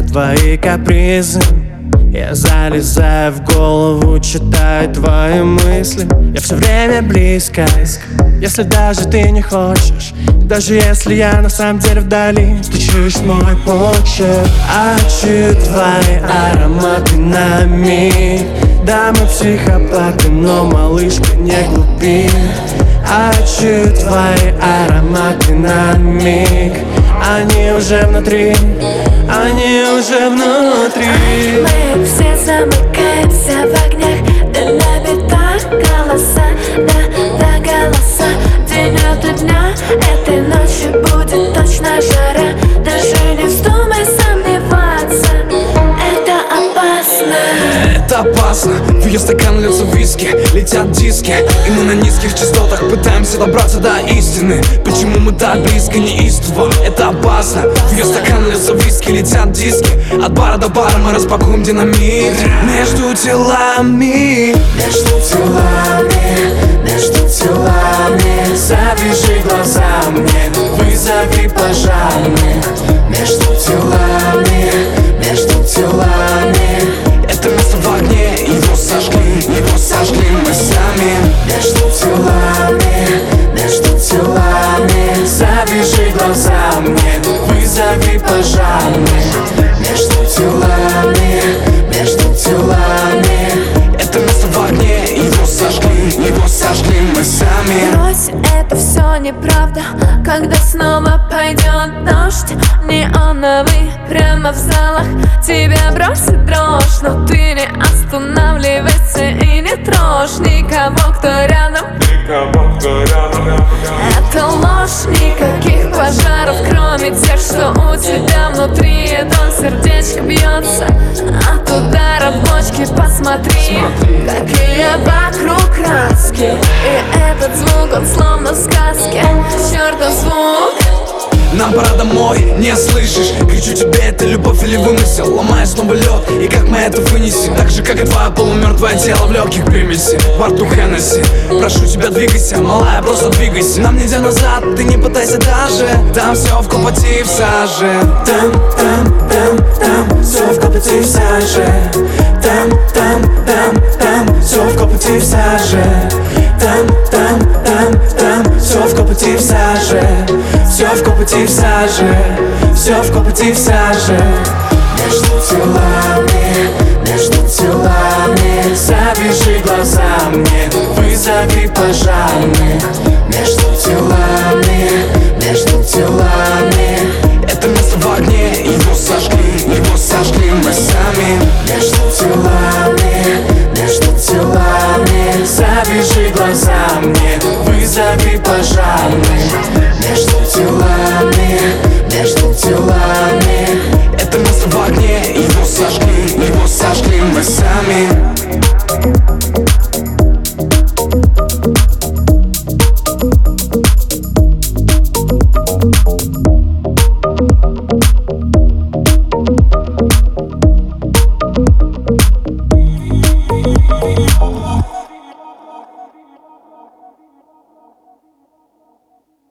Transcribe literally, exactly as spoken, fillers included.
твои капризы. Я залезаю в голову, читаю твои мысли. Я все время близко, если даже ты не хочешь. Даже если я на самом деле вдали, ты чуешь мой почерк. Очи твои ароматы на миг. Да, мы психопаты, но малышка не глупи. Очи твои ароматы на миг. Они уже внутри, они уже внутри. Мы все замыкаемся в огнях, да набита голоса, да, да, голоса. День ото дня, этой ночью будет точно жара. Даже не вздумай сомневаться, это опасно. Это опасно, в ее стакан льется виски, летят диски, и мы на низких частотах пытаемся добраться до истины. Почему мы так близко, неистово? Это опасно, в ее стакан льется виски, летят диски, от бара до бара мы распакуем динамит. Между телами, между телами, между телами. Завяжи глаза мне, вызови пожарных. Между телами, между телами. это место в огне, его сожгли, его сожгли мы сами. Между телами, между телами. Завяжи глаза мне, вызови пожарных. Между телами, между телами. это место в огне, его сожгли, его сожгли мы сами. Брось, это все неправда. Когда снова пойдет дождь неоновый, прямо в залах тебя бросит дрожь. Но ты не останавливайся и не трожь никого, кто рядом. Это ложь, никаких пожаров, кроме тех, что у тебя внутри. Это сердечко бьется от удара в бочке. Посмотри, какие вокруг краски. И этот звук, он словно в сказке. Чёртов звук. Нам пора домой, не слышишь? Кричу тебе, это любовь или вымысел? Ломаю снова лед, и как мы это вынесем? Так же, как и твое полумертвое тело в легких примеси, во рту Хеннесси. Прошу тебя, двигайся, малая, просто двигайся. Нам нельзя назад, ты не пытайся даже. Там все в копоти и в саже. Там, там, там, там, все в копоти и в саже. Там, там, там, там, все в копоти и в саже. Там, там, там, там, все в копоти и в саже. Все в копоти и в саже. Все в копоти и в саже. Между телами, между телами. Завяжи глаза мне, вызови пожарных. Между телами, между телами. это место в огне, его сожгли, его сожгли мы сами. Между телами, между телами. Завяжи глаза мне, вызови пожарных. Между телами, между